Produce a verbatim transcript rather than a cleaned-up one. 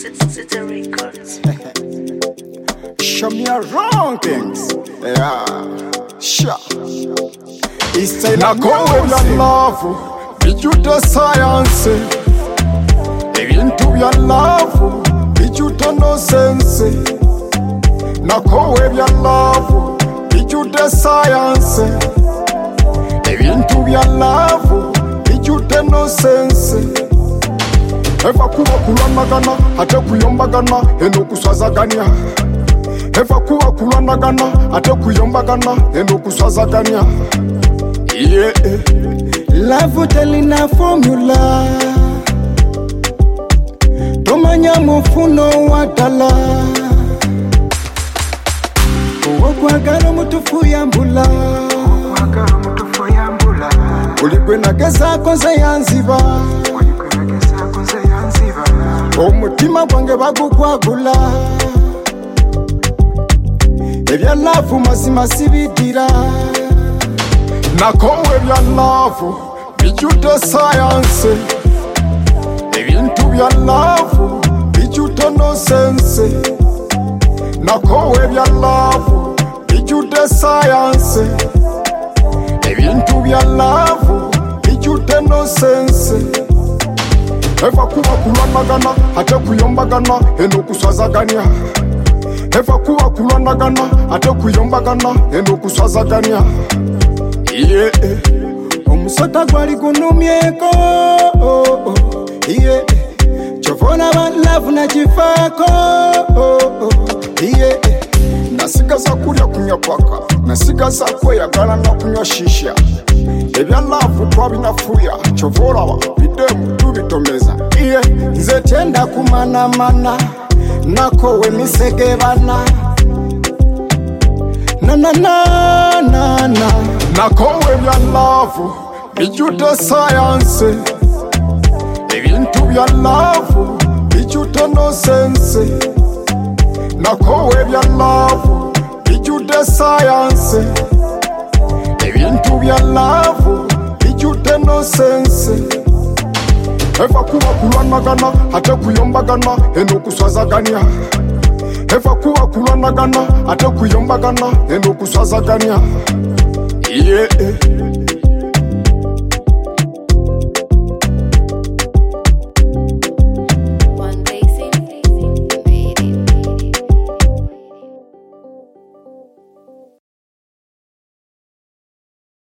City Records. Show me around things. Yeah. Sure. It's a na go your love. Did you the science? Into your love. Did you the no sense? Na go your love. Did you the science? Into your love. Did you the no sense? Eva kuwa kulanagana, ate kuyombagana, eno kuswazagania. Eva kuwa kulanagana, ate kuyombagana, eno kuswazagania. Yeah. Love telina formula. Tomanya mufuno watala. Okwagala mutufu yambula. Okwagala mutufu yambula. Uligwe nageza konze yanziba. Omutima gwange bagukwagula. Ebya love mazima sibidira. Nako ebya love bijute science. Ebintu bya love bijute no sense. Nako ebya love bijute science. Ebintu bya love bijute no sense. Eva kuwa kulanagana, ate kuyombagana, eno kuswazagania. Eva kuwa kulanagana, ate kuyombagana, eno kuswazagania. Yeah. Omusota gwali kunumyeko. Oh, oh. Yeah. Chovona ba love na chifako. Oh, oh. Yeah. Nasigaza kulya kunywa paka, nasigaza kweyagala na kunywa shisha. Ebya love twabinafuya, chovora wa bidemu tubitomeza. Yeah. Nze tenda kumana mana, nako we misegebana. Na na na na na. Nako ebya love bijute science. Ebintu bya love bijute no sense. Nako ebya love bijute science. Ebintu bya love bijute no sense. Eva kuwa kulanagana, ate kuyombagana, eno kuswazagania. Eva kuwa kulanagana, ate kuyombagana, eno kuswazagania. Yeah.